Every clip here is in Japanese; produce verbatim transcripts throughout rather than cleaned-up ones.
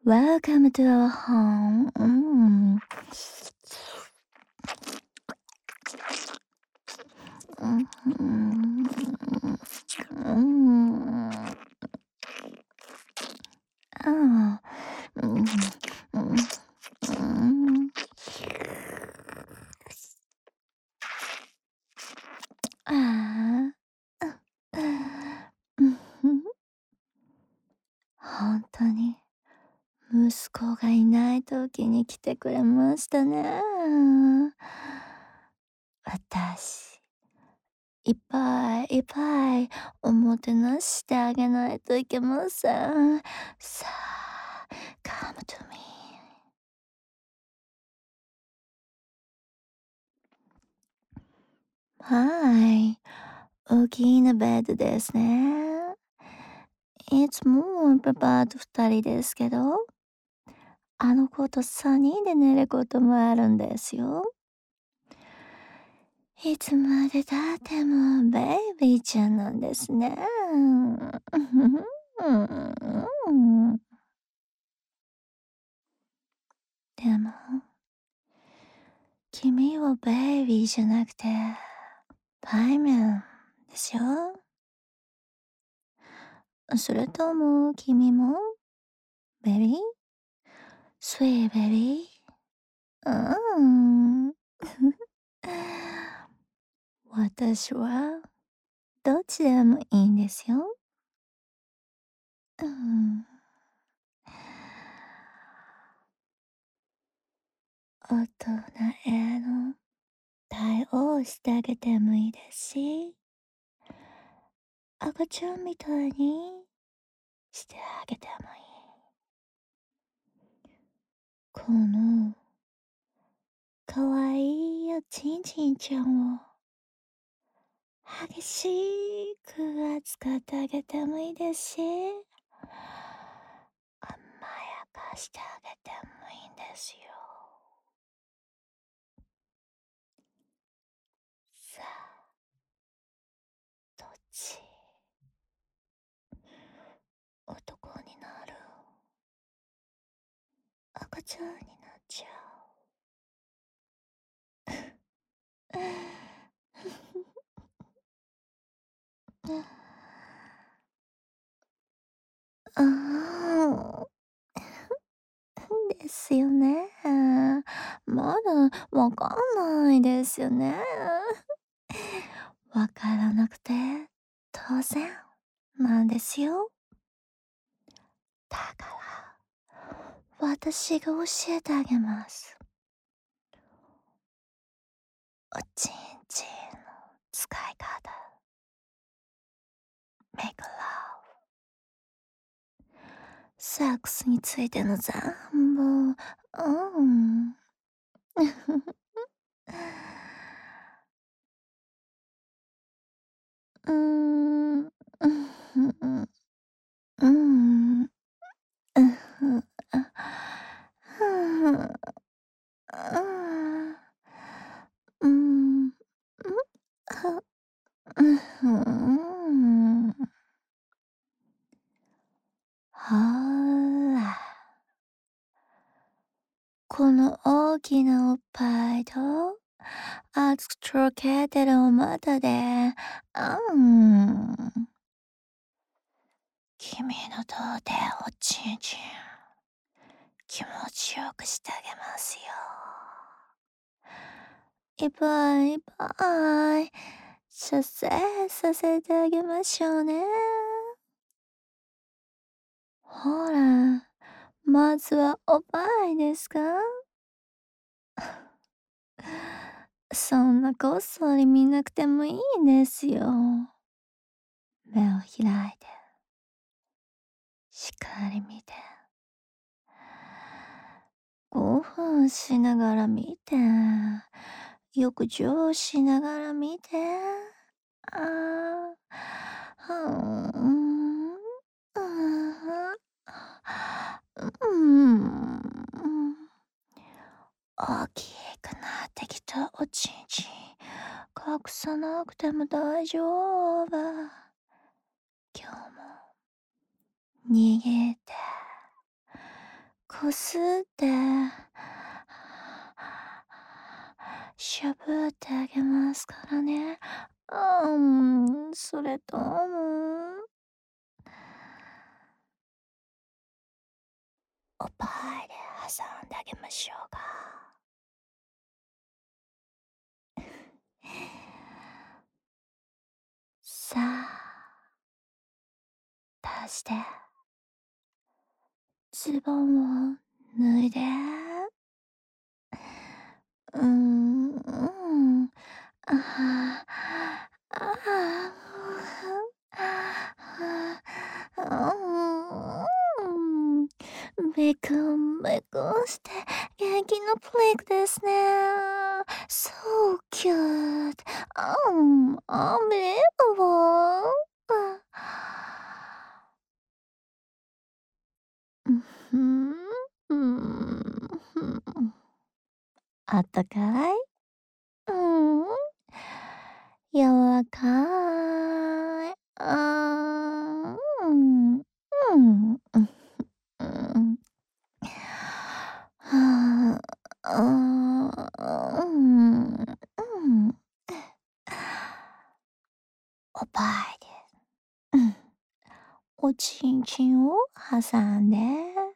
Welcome to our home. Mm. Mhm. Mm. Ah. Mm. Mm. Mm。ああ。うん。うんふん。ほんとに、息子がいない時に来てくれましたね。私、いっぱいいっぱいおもてなししてあげないといけません。さあ、come to me。はい、大きなベッドですね。いつもパパとふたりですけど、あの子とさんにんで寝ることもあるんですよ。いつまで経ってもベイビーちゃんなんですね。でも、君はベイビーじゃなくて、パイメンですよ。それとも君もベビー？スイーベビー？うーん。私はどっちでもいいんですよ。うん。大人への対応してあげてもいいですし、赤ちゃんみたいにしてあげてもいい。このかわいいおちんちんちゃんを激しく扱ってあげてもいいですし、甘やかしてあげてもいいんですよ。さあ、どっち？男になる？赤ちゃんになっちゃう？ああ。ですよね。まだわかんないですよね。わからなくて当然なんですよ。だから私が教えてあげます。おちんちんの使い方。Make love。セックスについての全部。うん。うーん。うんふん。うん。うんふん。あ、ふんふん。ああ。うん。ん？はうふん。ほら。この大きなおっぱいと、熱くとろけてるお股で、あん。君の胴でおちんちん、気持ちよくしてあげますよ。いっぱいいっぱい、射精させてあげましょうね。ほら、まずはおっぱいですか？そんなこっそり見なくてもいいんですよ。目を開いて、しっかり見て。ごふんしながら見て、浴場しながら見て。ああ、ふーん、うーん。大きくなってきたおちんちん、隠さなくても大丈夫。今日も握ってこすって、しゃぶってあげますからね。うーん、それとも、おっぱいで挟んであげましょうか。さあ、出して、ズボンを脱いで。うーん、うん。ああ、ああ、あうん。めくんめくんして元気なプリンクですね。So cute. うん、unbelievable. うんふん、うん、ふん。あったかい？うん。柔らかい。あーうん。うん。うん。うん。はあ、ああ、うん。うん。おっぱいで、うん。おちんちんを挟んで。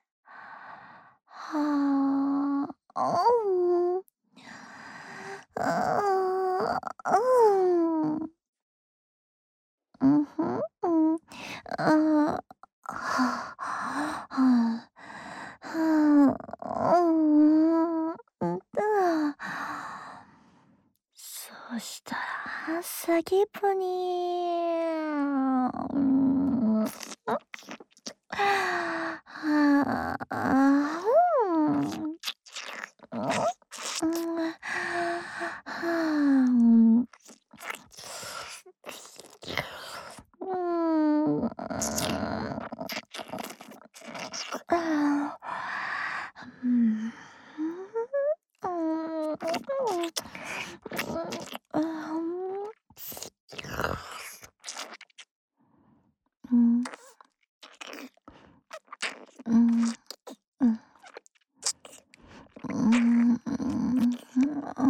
はあ、うん。ああ、うん。うんふん、うん。ああ、はあ、はあ、はあ、うん、うんだ。そしたら、先っぽに、うん、はあ、うん、うん、はあ、うん、うん、ああ、うん。うん、うん、うん、うん、うん、うん、うん、うん、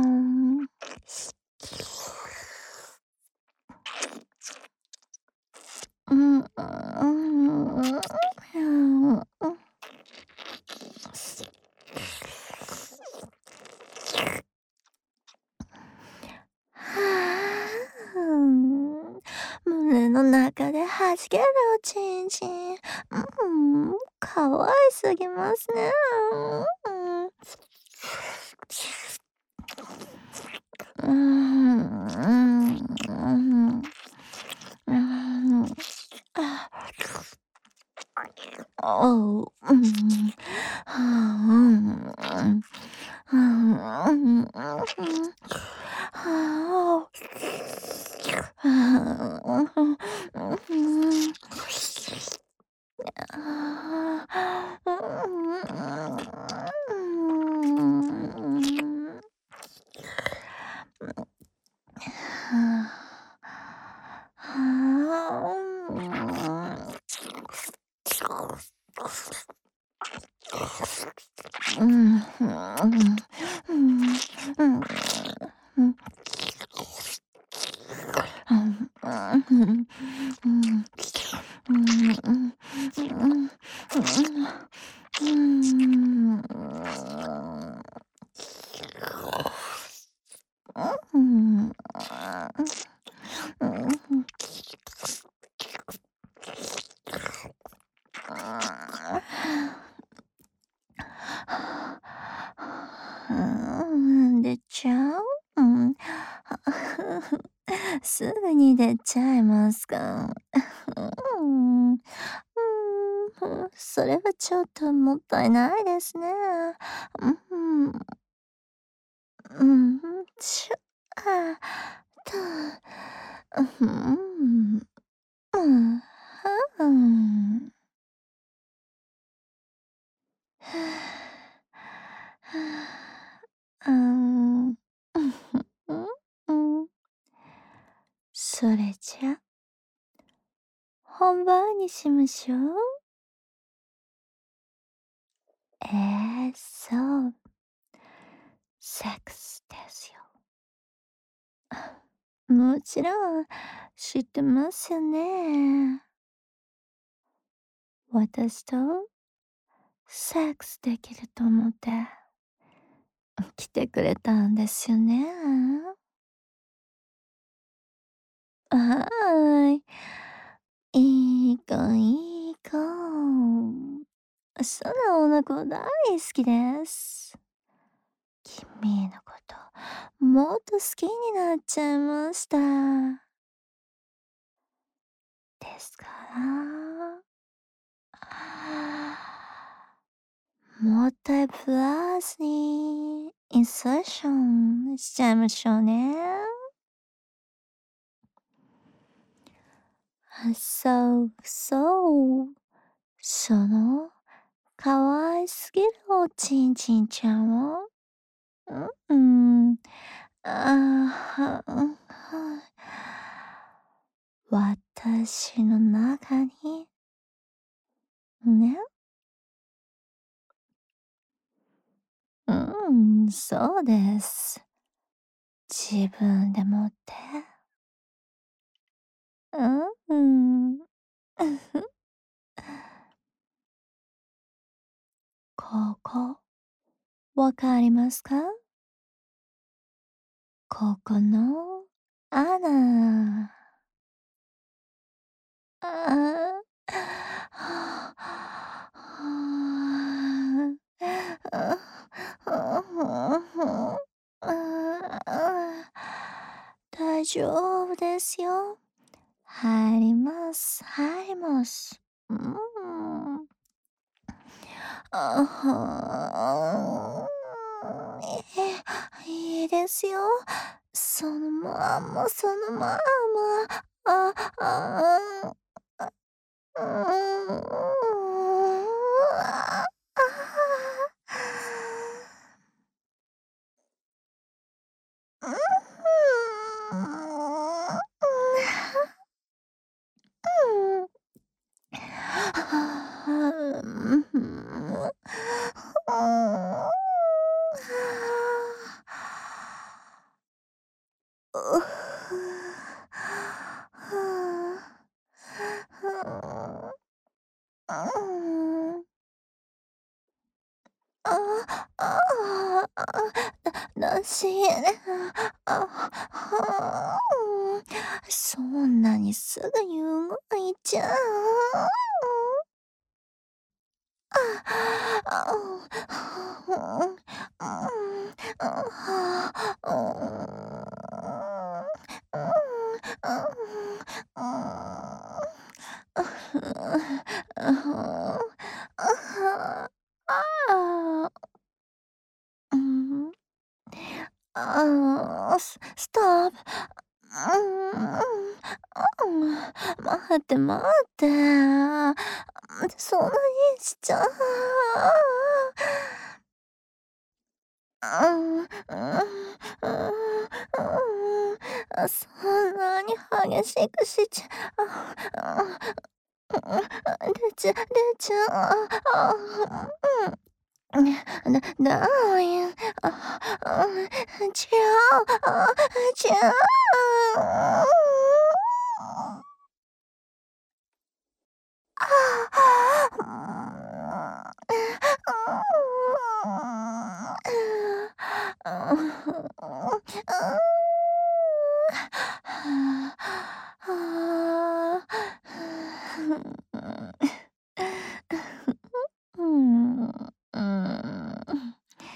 うん、はあ、うん、胸の中で弾けるおちんちん。うん、可愛すぎますね。うん。うん、うん、うん、うん、あ、おう、うん、はあ、うん、うん、うん、うん、はあ、はあ、うん、ああ、うん。はあ、はあ、うん、うん、うん、うん、うん、うん、うん、うん、うん、うん、うん、うん、うん、うん、出ちゃう？うん。すぐに出ちゃいますか？うん。うん、それはちょっともったいないですね。うん、うん、ちょあと、うん、うん、うん。あ、うん。うん、それじゃ、本番にしましょう。 ええ、そう。セックスですよ。もちろん、知ってますよね。私とセックスできると思って、来てくれたんですよね。はーい。いい子いい子。素直な子大好きです。君のこと、もっと好きになっちゃいました。ですから、もったいプラスにインサーションしちゃいましょうね。あ、そうそう。その、可愛すぎるおちんちんちゃんを、うん、うん、ああ、は私の中に、ね、うん、そうです。自分で持って、うん、ここ、わかりますか？ここの穴。ああ、はあ、大丈夫ですよ。入ります、入ります。うん。あはえ、いいですよ。そのまんま、そのまんま。あ、ああ、うーん。ああ。うん。ああ、ああ、なし、あ、はあ、そんなにすぐに動いちゃう。ああ、スストップ。うん、うん、待って待って。そんなにしちゃう。うん、うん、うん、うん、そんなに激しくしちゃう。うん、出ちゃ出ちゃう。あ、うん。だだいあ、あ、ちゃう、あ、ちゃう。うん、うん。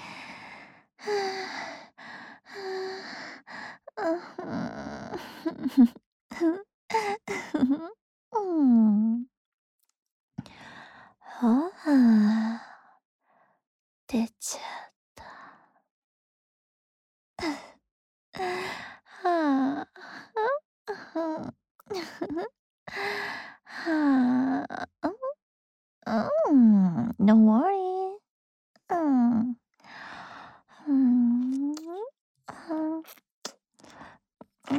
うん。はあ、出ちゃった。はあ。はあ。うん、don't worry. うん。うん。うん。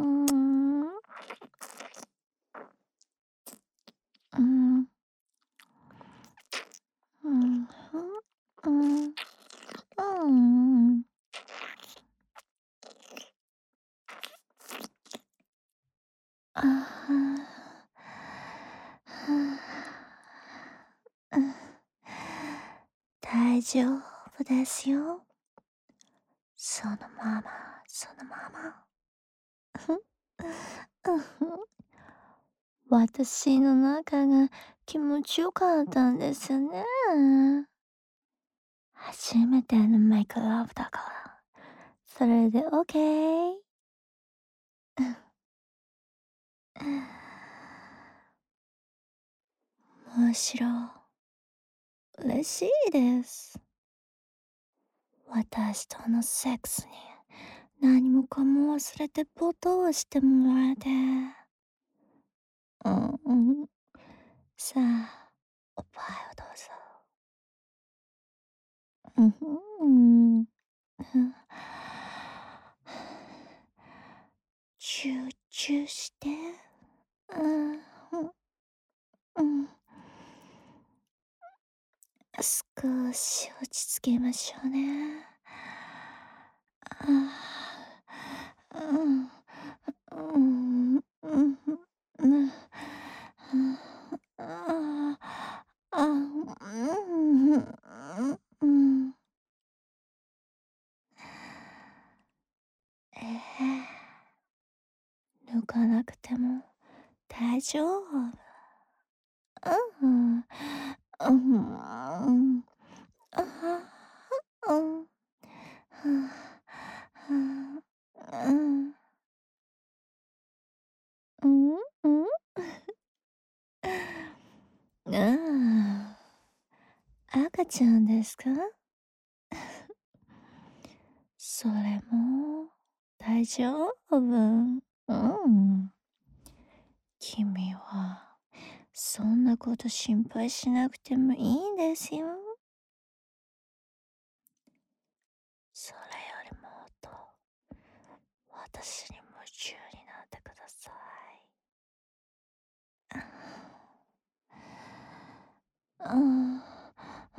うん。うん。 大丈夫ですよ。そのまま、そのまま。ふん、うんふん。私の中が気持ちよかったんですよね。初めてのメイクラブだから。それでオッケー。むしろ嬉しいです。私とのセックスに何もかも忘れて没頭してもらえて。うんうん。さあ、おっぱいをどうぞ。うんふん。うん。集中して。うん、ふん、うん。少し落ち着きましょうね。ああ、うん、うん、うん、うん、ああ、あ、うん、うん。ええ、抜かなくても大丈夫。うん、うん、ああ、うん、ふん、ふん、うん、うん、うん。ああ、赤ちゃんですか？それも大丈夫。うん。君はそんなこと心配しなくてもいいんですよ。それよりもっと私に夢中になってください。ああ、うん、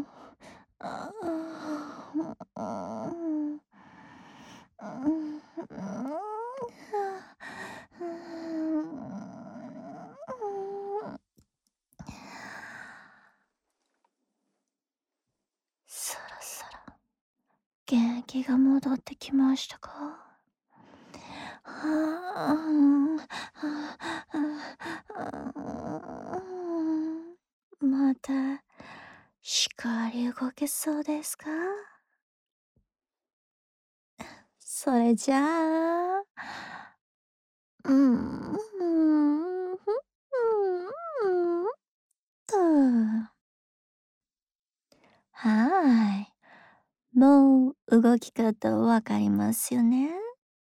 ああ、うん、うん、そろそろ元気が戻ってきましたか？はあ、またしっかり動けそうですか？それじゃあ、うん、うん、ふん、うん、と。はーい。もう動き方わかりますよね？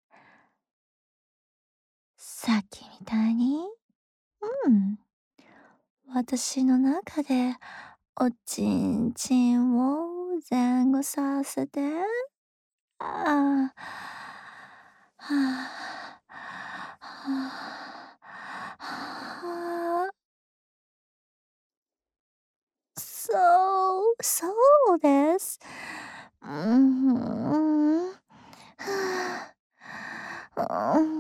さっきみたいに、うん、私の中でおちんちんを前後させて、ああ、はあ、はあ、はあ、そう、そうです。うん、はあ、うん、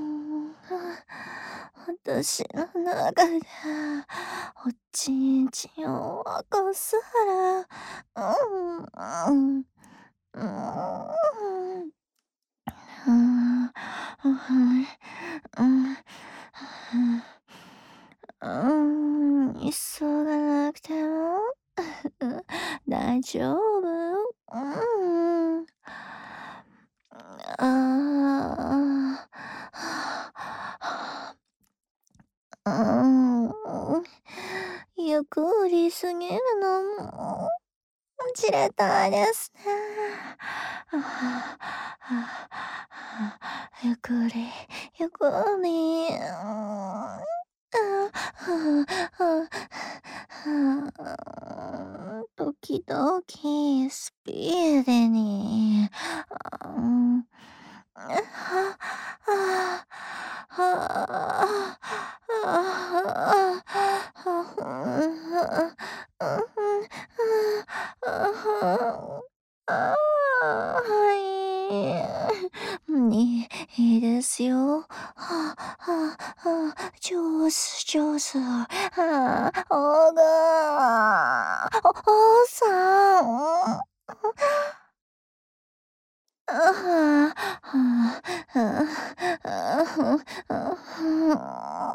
私の中でおちんちんを沸かすら、うん、うん、うん、うん、はい、うん、うん、急がなくても大丈夫。うん。ああ、うん。ゆっくりすぎるのもじれたいですね。ああ、ゆっくり、ゆっくり。うん、ああ、あ、時々スピーディーに、うん、はあ、はあ、ああ、はい。いいいですよ。はあ、はあ、はあ、上手、上手。はあ、おがおさん。あははあ、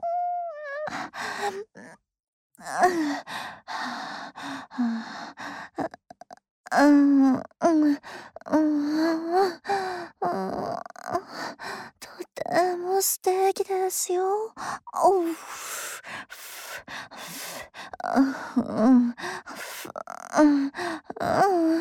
うん、うん、うん、とても素敵ですよ。おう。うん、うん、うん、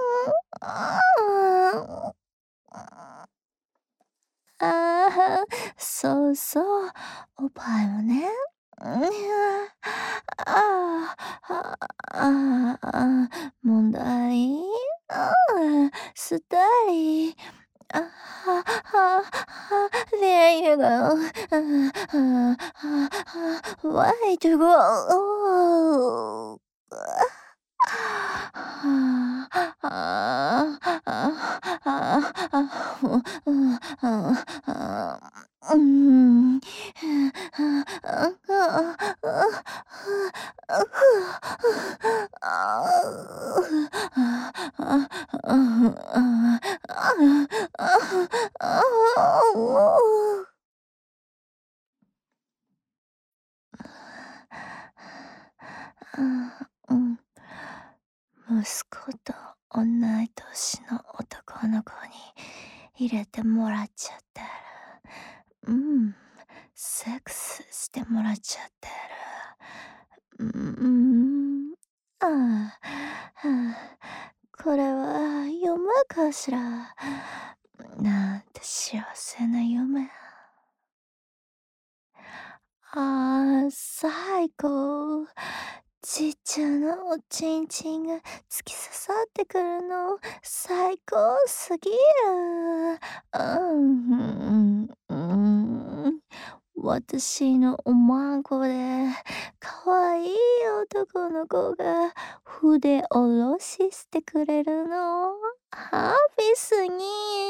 ああ、そうそう、おっぱいもね。うん、ああ、ああ、もんだり、ああ、すたり、あははは、there you go. ああ、ああ、way to go. はあ、ああ、ああ、あ、うん、うん、うん、うん、うん。息子と同い年の男の子に入れてもらっちゃってる。うん、セックスしてもらっちゃってる。うん、ああ、ああ、これは夢かしら。なんて幸せな夢。ああ、最高。ちっちゃなおちんちんが突き刺さってくるの、最高すぎる。うん、うん、うん。私のお孫で、可愛い男の子が筆下ろししてくれるの。ハッピーすぎ。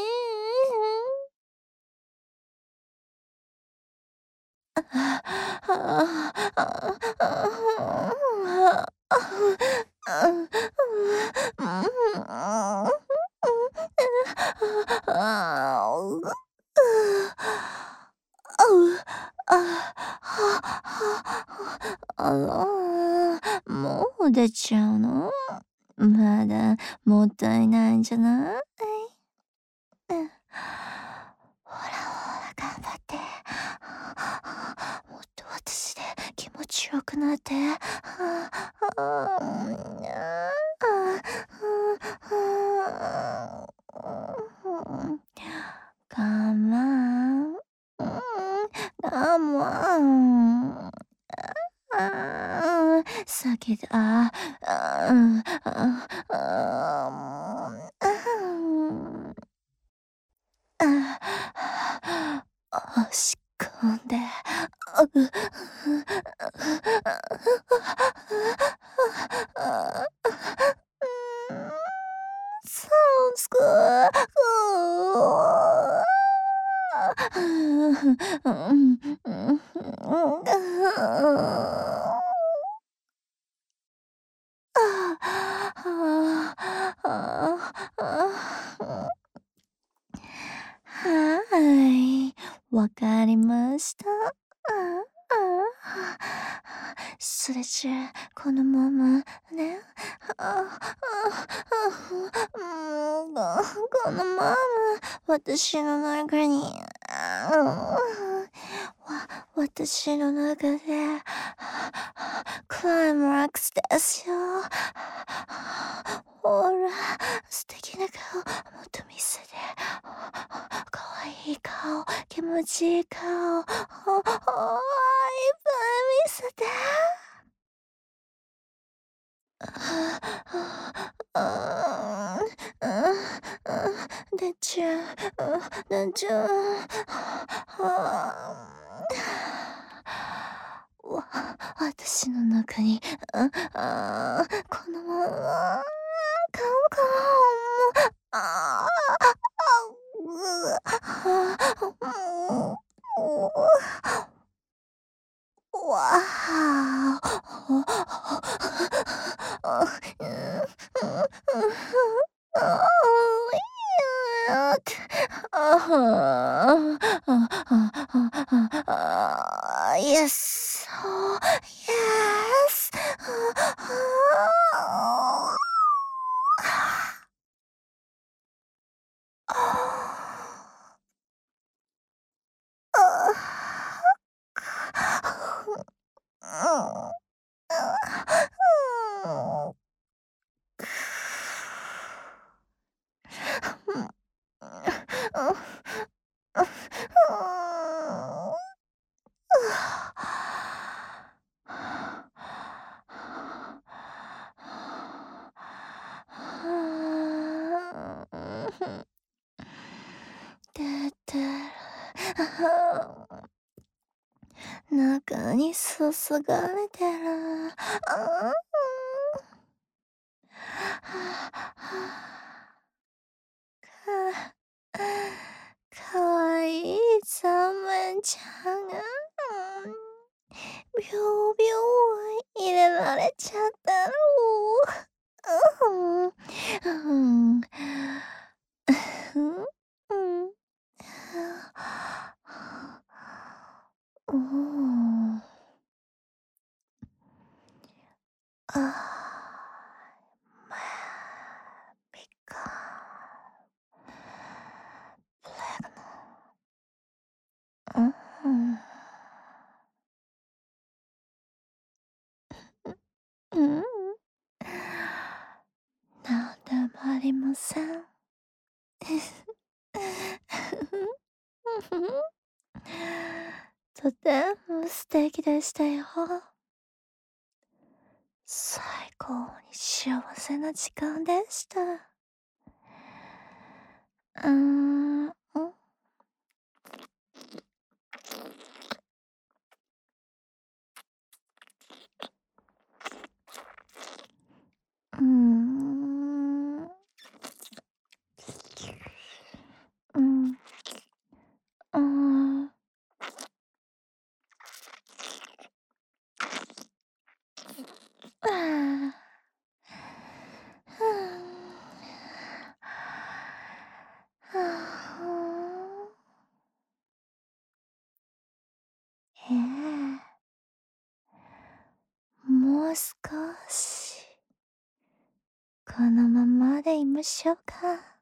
あら、もう出ちゃうの？まだもったいないんじゃない？うん。ほらほら、頑張って。もっと私で気持ちよくなって。ああ、うん、ああ、うん、我慢。うん、我慢。ああ、先だ。ああ、うん、ああ、もう、ああ、あ、押し込んで、あう、sounds good. うん、うん、はい、わかりました。ああ、それじゃあ、このままね、ああ、うん、このまま私の中に、わ私の中でクライマックスですよ。ほら、素敵な顔、もっと見せて。かわいい顔、気持ちいい顔、いっぱい見せて。ああ、出ちゃう、出ちゃう。わ、私の中に、ああ、このまま、顔顔、ああ、う、わあ。 にすすがれてる。うーん。はあ、はあ。かかわいいザメちゃんが、うん、びょうびょう入れられちゃったの。うふん。うん。ふん、うん。うーん。ああ、まあ、びっか。プレグナうん。う、ううん。なんでもありません。とても素敵でしたよ。最高に幸せな時間でした。うーん、うん。うーん。うん。ああ。ああ。ふん。はあ、ふん。ええ。もう少しこのままでいましょうか。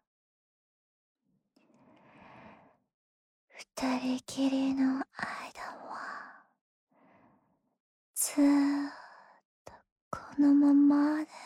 二人きりの間はずっとこのままで